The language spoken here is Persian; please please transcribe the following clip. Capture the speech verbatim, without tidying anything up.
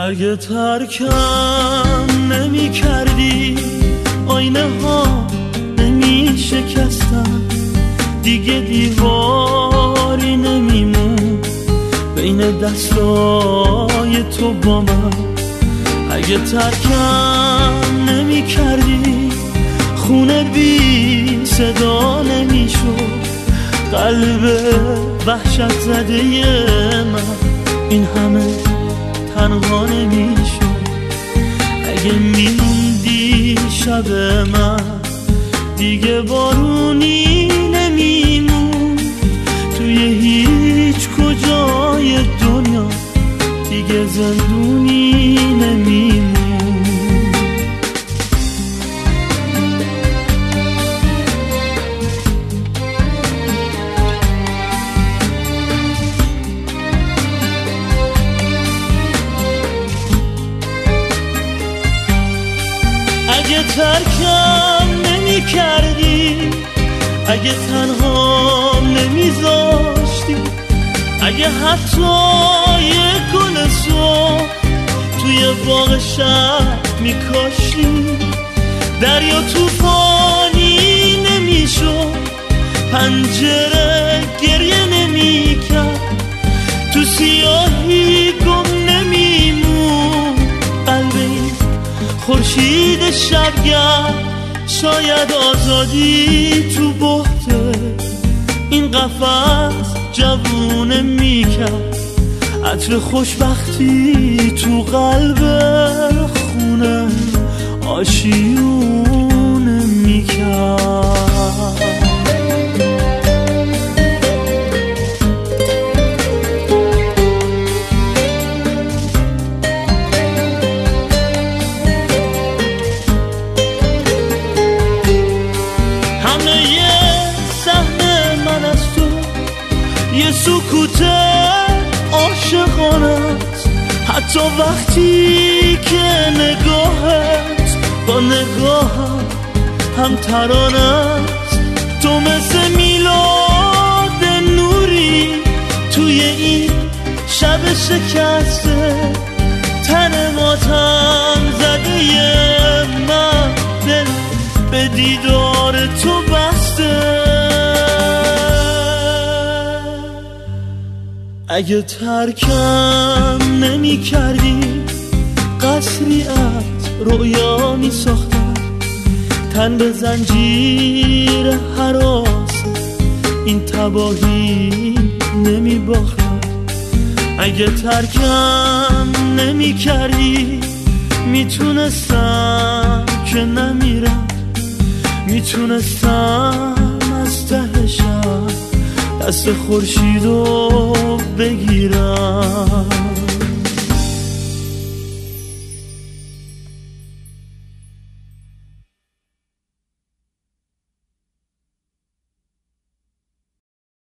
اگه ترکم نمی کردی آینه ها نمی شکستم، دیگه دیواری نمیمون بین دستای تو با من. اگه ترکم نمی کردی خونه بی صدا نمی شد، قلب وحشت زده من این همه تنها نمی شد. اگه میموندی شب من دیگه بارونی نمیمون، توی هیچ کجای دنیا دیگه زندونی نمیمون. اگه ترکم نمی کردی، اگه تنها نمی زاشتی، اگه حتی یه گل سرخ توی باغ شهر می کاشتی، دریا توفانی نمی شد، پنجره گریه نمی کرد، تو سیاهی گم نمی مون قلبی خورشید شبگرد. شاید آزادی تو بحته این قفس جوونه میکرد، عطر خوشبختی تو قلب خونه آشیونه میکرد. یه سکوت عاشقانه است، حتی وقتی که نگاهت با نگاهم هم ترانه است. تو مثل میلاد نوری توی این شب شکسته، تن ماتم زده من دل به دیدار تو بسته. اگه ترکم نمی کردی قصری از رویا می ساختم، تن به زنجیر هراس این تباهی نمی باختم. اگه ترکم نمی کردی میتونستم که نمیرم، میتونستم از ته شب دست خورشیدو بگیرم.